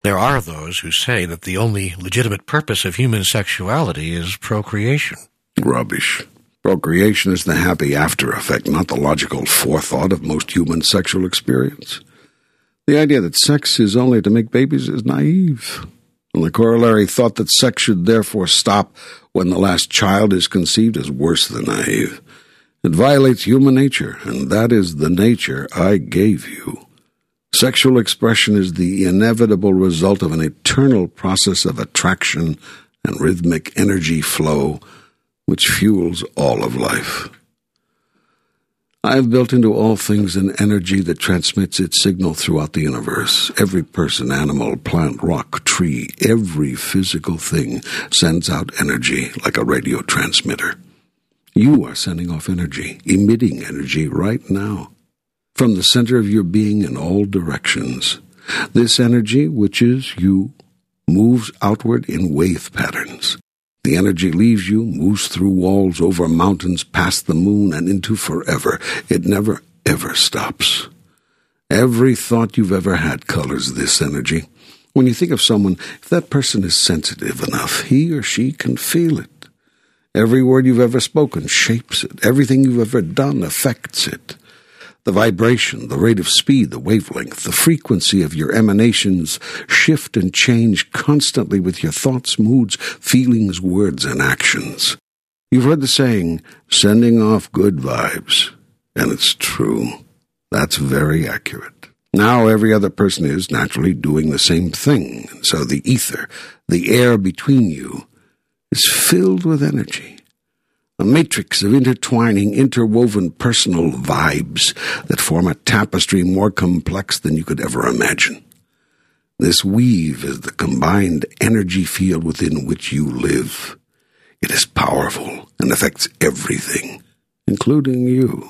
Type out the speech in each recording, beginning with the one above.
There are those who say that the only legitimate purpose of human sexuality is procreation. Rubbish. Procreation is the happy after effect, not the logical forethought of most human sexual experience. The idea that sex is only to make babies is naive, and the corollary thought that sex should therefore stop when the last child is conceived is worse than naive. It violates human nature, and that is the nature I gave you. Sexual expression is the inevitable result of an eternal process of attraction and rhythmic energy flow, which fuels all of life. I have built into all things an energy that transmits its signal throughout the universe. Every person, animal, plant, rock, tree, every physical thing sends out energy like a radio transmitter. You are sending off energy, emitting energy right now, from the center of your being in all directions. This energy, which is you, moves outward in wave patterns. The energy leaves you, moves through walls, over mountains, past the moon, and into forever. It never, ever stops. Every thought you've ever had colors this energy. When you think of someone, if that person is sensitive enough, he or she can feel it. Every word you've ever spoken shapes it. Everything you've ever done affects it. The vibration, the rate of speed, the wavelength, the frequency of your emanations shift and change constantly with your thoughts, moods, feelings, words, and actions. You've heard the saying, sending off good vibes, and it's true. That's very accurate. Now every other person is naturally doing the same thing, and so the ether, the air between you, is filled with energy. A matrix of intertwining, interwoven personal vibes that form a tapestry more complex than you could ever imagine. This weave is the combined energy field within which you live. It is powerful and affects everything, including you.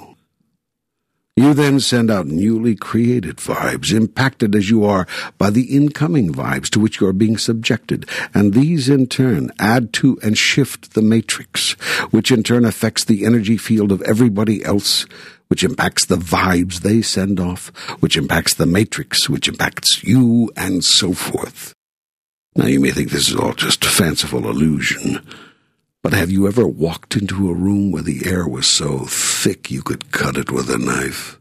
You then send out newly created vibes, impacted as you are by the incoming vibes to which you are being subjected, and these in turn add to and shift the matrix, which in turn affects the energy field of everybody else, which impacts the vibes they send off, which impacts the matrix, which impacts you, and so forth. Now you may think this is all just fanciful illusion, but have you ever walked into a room where the air was so thick you could cut it with a knife?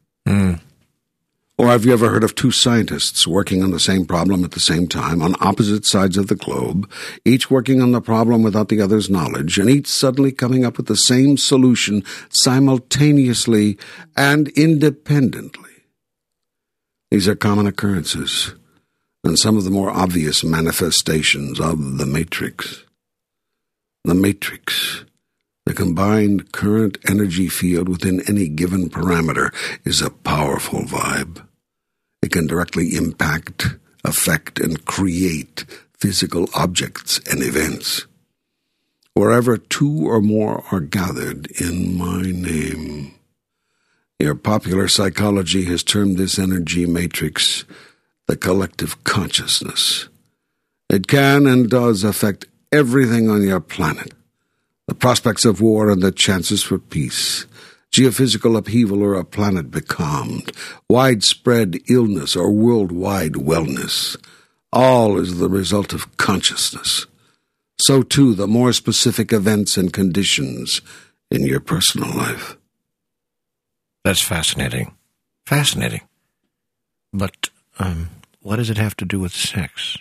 Or have you ever heard of two scientists working on the same problem at the same time on opposite sides of the globe, each working on the problem without the other's knowledge, and each suddenly coming up with the same solution simultaneously and independently? These are common occurrences, and some of the more obvious manifestations of the matrix. The matrix, the combined current energy field within any given parameter, is a powerful vibe. It can directly impact, affect, and create physical objects and events. Wherever two or more are gathered in my name. Your popular psychology has termed this energy matrix the collective consciousness. It can and does affect everything on your planet. The prospects of war and the chances for peace, geophysical upheaval or a planet becalmed, widespread illness or worldwide wellness, all is the result of consciousness. So too the more specific events and conditions in your personal life. That's fascinating. Fascinating. But, what does it have to do with sex?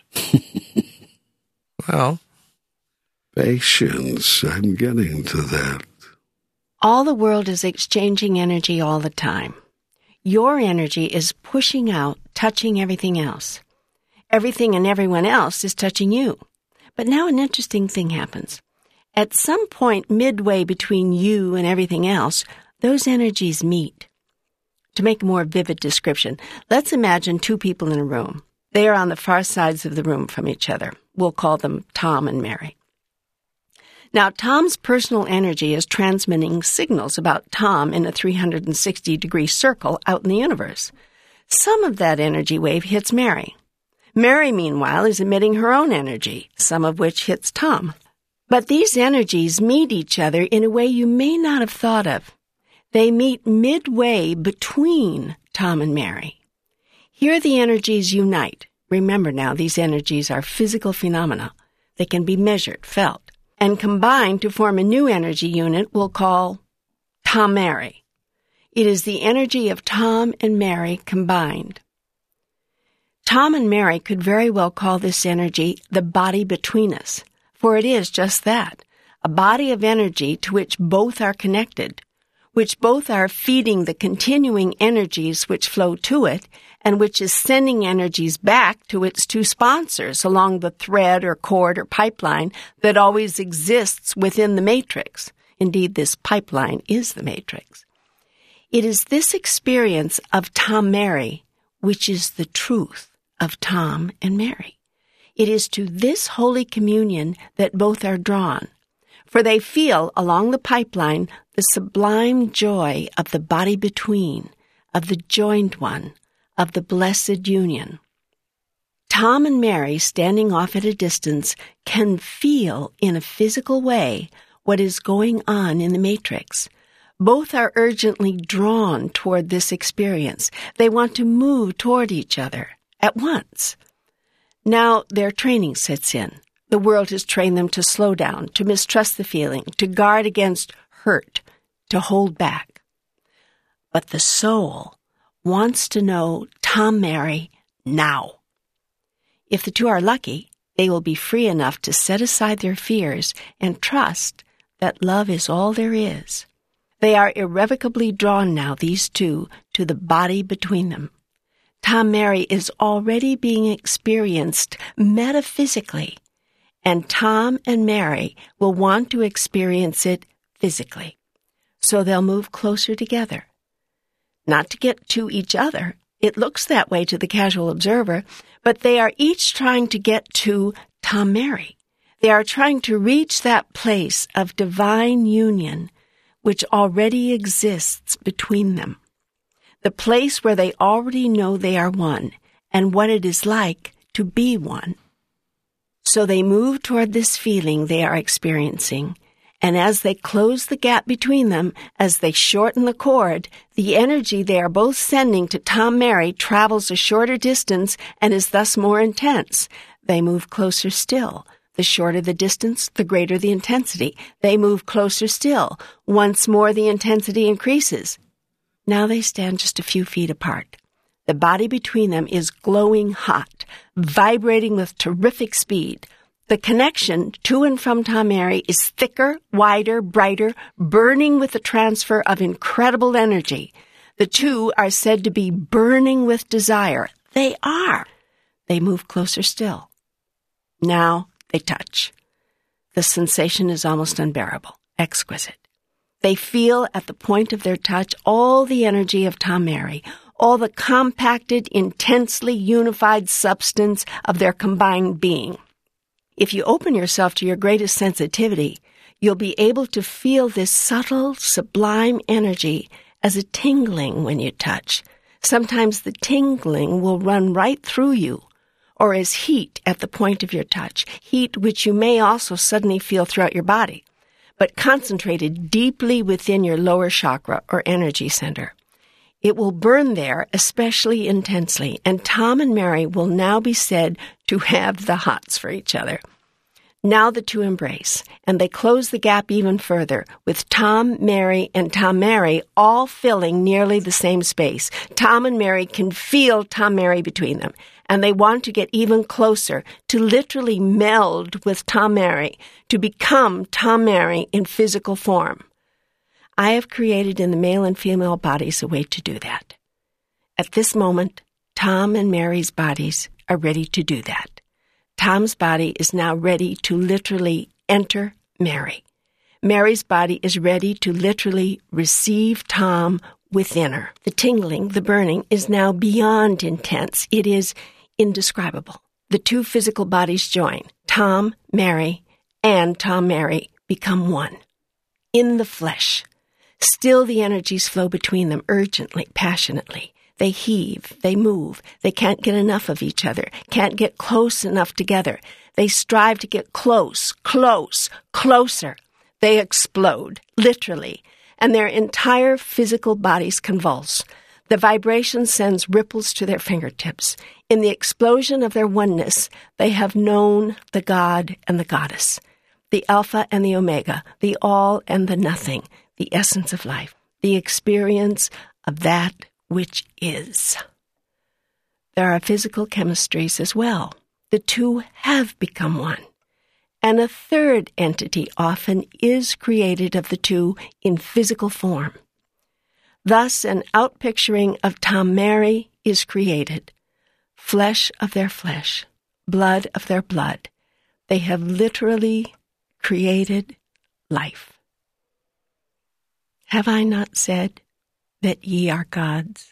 Well, patience, I'm getting to that. All the world is exchanging energy all the time. Your energy is pushing out, touching everything else. Everything and everyone else is touching you. But now an interesting thing happens. At some point midway between you and everything else, those energies meet. To make a more vivid description, let's imagine two people in a room. They are on the far sides of the room from each other. We'll call them Tom and Mary. Now, Tom's personal energy is transmitting signals about Tom in a 360-degree circle out in the universe. Some of that energy wave hits Mary. Mary, meanwhile, is emitting her own energy, some of which hits Tom. But these energies meet each other in a way you may not have thought of. They meet midway between Tom and Mary. Here the energies unite, Remember now, these energies are physical phenomena. They can be measured, felt, and combined to form a new energy unit we'll call Tom-Mary. It is the energy of Tom and Mary combined. Tom and Mary could very well call this energy the body between us, for it is just that, a body of energy to which both are connected, which both are feeding the continuing energies which flow to it, and which is sending energies back to its two sponsors along the thread or cord or pipeline that always exists within the matrix. Indeed, this pipeline is the matrix. It is this experience of Tom-Mary which is the truth of Tom and Mary. It is to this holy communion that both are drawn, for they feel along the pipeline the sublime joy of the body between, of the joined one, of the blessed union. Tom and Mary, standing off at a distance, can feel in a physical way what is going on in the matrix. Both are urgently drawn toward this experience. They want to move toward each other at once. Now their training sets in. The world has trained them to slow down, to mistrust the feeling, to guard against hurt, to hold back. But the soul wants to know Tom-Mary now. If the two are lucky, they will be free enough to set aside their fears and trust that love is all there is. They are irrevocably drawn now, these two, to the body between them. Tom-Mary is already being experienced metaphysically, and Tom and Mary will want to experience it physically. So they'll move closer together. Not to get to each other. It looks that way to the casual observer, but they are each trying to get to Tom-Mary. They are trying to reach that place of divine union which already exists between them. The place where they already know they are one and what it is like to be one. So they move toward this feeling they are experiencing, and as they close the gap between them, as they shorten the cord, the energy they are both sending to Tom-Mary travels a shorter distance and is thus more intense. They move closer still. The shorter the distance, the greater the intensity. They move closer still. Once more the intensity increases. Now they stand just a few feet apart. The body between them is glowing hot, vibrating with terrific speed. The connection to and from Tom-Mary is thicker, wider, brighter, burning with the transfer of incredible energy. The two are said to be burning with desire. They are. They move closer still. Now they touch. The sensation is almost unbearable, exquisite. They feel at the point of their touch all the energy of Tom-Mary, all the compacted, intensely unified substance of their combined being. If you open yourself to your greatest sensitivity, you'll be able to feel this subtle, sublime energy as a tingling when you touch. Sometimes the tingling will run right through you, or as heat at the point of your touch, heat which you may also suddenly feel throughout your body, but concentrated deeply within your lower chakra or energy center. It will burn there especially intensely, and Tom and Mary will now be said to have the hots for each other. Now the two embrace, and they close the gap even further, with Tom, Mary, and Tom-Mary all filling nearly the same space. Tom and Mary can feel Tom-Mary between them, and they want to get even closer, to literally meld with Tom-Mary, to become Tom-Mary in physical form. I have created in the male and female bodies a way to do that. At this moment, Tom and Mary's bodies are ready to do that. Tom's body is now ready to literally enter Mary. Mary's body is ready to literally receive Tom within her. The tingling, the burning, is now beyond intense. It is indescribable. The two physical bodies join. Tom, Mary, and Tom-Mary become one. In the flesh. Still the energies flow between them urgently, passionately. They heave, they move, they can't get enough of each other, can't get close enough together. They strive to get close, closer. They explode, literally, and their entire physical bodies convulse. The vibration sends ripples to their fingertips. In the explosion of their oneness, they have known the God and the Goddess, the Alpha and the Omega, the all and the nothing, the essence of life, the experience of that which is. There are physical chemistries as well. The two have become one. And a third entity often is created of the two in physical form. Thus, an outpicturing of Tom Mary is created. Flesh of their flesh, blood of their blood. They have literally created life. Have I not said that ye are gods?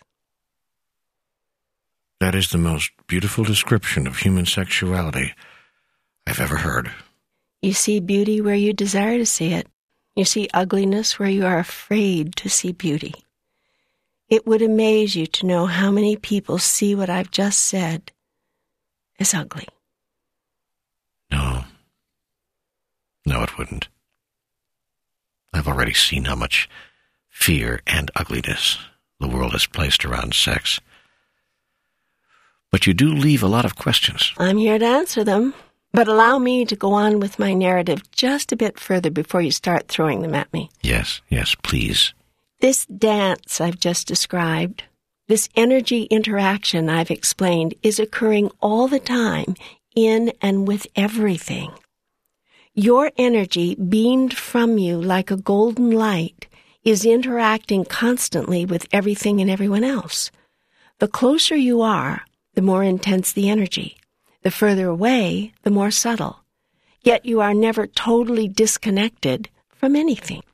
That is the most beautiful description of human sexuality I've ever heard. You see beauty where you desire to see it. You see ugliness where you are afraid to see beauty. It would amaze you to know how many people see what I've just said as ugly. No, it wouldn't. I've already seen how much fear and ugliness the world has placed around sex. But you do leave a lot of questions. I'm here to answer them. But allow me to go on with my narrative just a bit further before you start throwing them at me. Yes, please. This dance I've just described, this energy interaction I've explained, is occurring all the time in and with everything. Your energy, beamed from you like a golden light, is interacting constantly with everything and everyone else. The closer you are, the more intense the energy. The further away, the more subtle. Yet you are never totally disconnected from anything.